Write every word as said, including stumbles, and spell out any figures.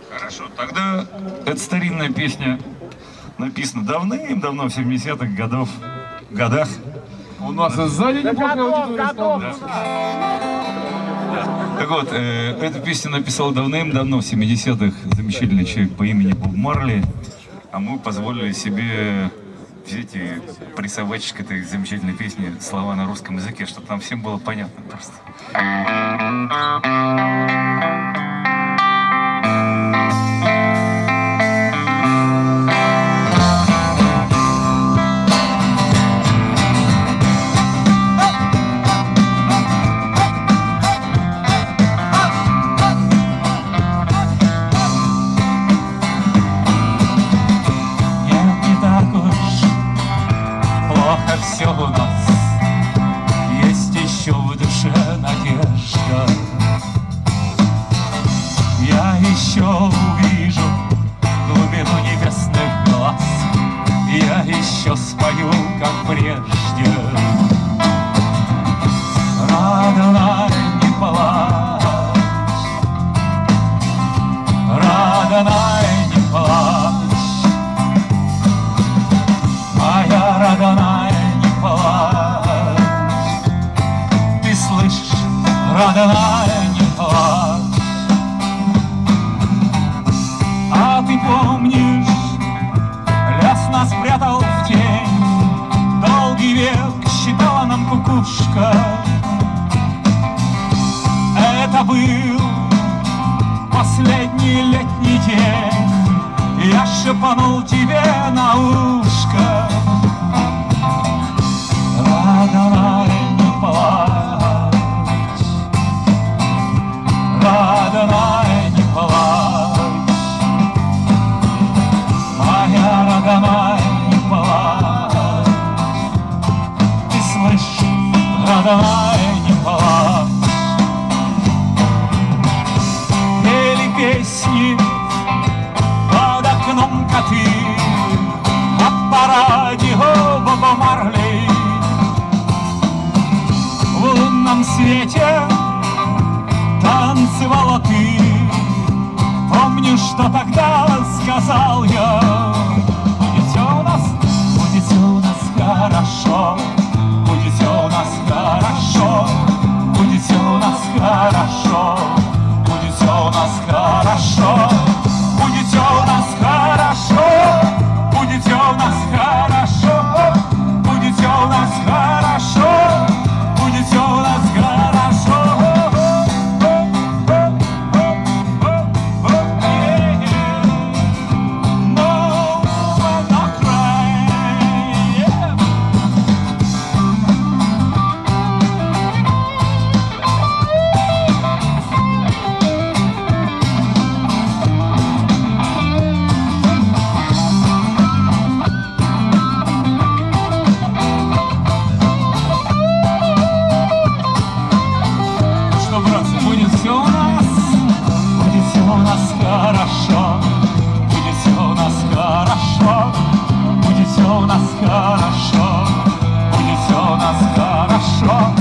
Хорошо, тогда эта старинная песня написана давным-давно, в семидесятых годов, годах. У нас и сзади неплохая аудитория стала. Да. Да. Так вот, э, эту песню написал давным-давно, в семидесятых, замечательный человек по имени Боб Марли. А мы позволили себе взять и прессовать к этой замечательной песне слова на русском языке, чтобы там всем было понятно просто. Все у нас есть еще в душе надежда. Я еще увижу глубину небесных глаз, я еще спою, как прежде. Родная, не плачь, родная, не плачь, моя родная. Ты слышишь, родная, не плачь. А ты помнишь, лес нас спрятал в тень, долгий век считала нам кукушка. Это был последний летний день, я шепнул тебе на ушко. Родная, не плачь, родная, не плачь, моя родная, не плачь. Ты слышишь, родная, не плачь. Пели песни под окном коты о параде Боба Марли. В лунном свете танцевала ты. Помню, что тогда сказал я: будет все у нас, будет все у нас хорошо, будет все у нас хорошо, будет все у нас хорошо, будет все у нас хорошо, будет все у нас хорошо, будет все у нас хорошо, будет все у нас хорошо. Все у нас хорошо. Хорошо, будет все у нас хорошо, будет все у нас хорошо, будет все у нас хорошо.